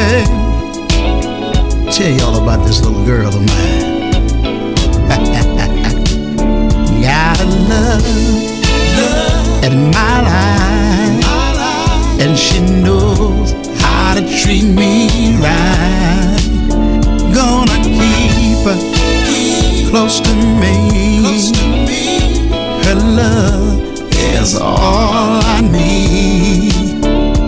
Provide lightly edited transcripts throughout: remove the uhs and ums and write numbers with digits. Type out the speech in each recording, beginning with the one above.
baby, tell y'all about this little girl of mine. Got a love in my life, and she knows how to treat me right. Gonna keep her close to me. Her love is all I need.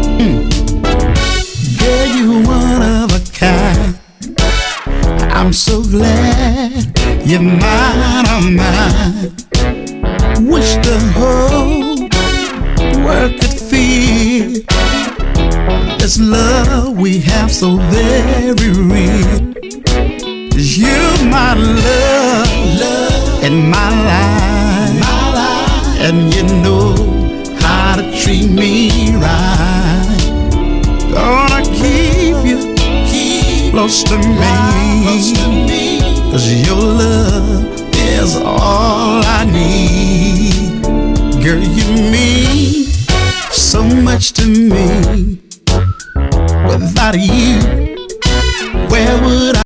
Girl, you one of a kind. I'm so glad you're mine, oh mine. Wish the whole world could feel this love we have so very real. 'Cause you're my love and my life, and you know how to treat me right. Gonna keep you close to me, 'cause your love is all I need. Girl, you mean so much to me. Without you, where would I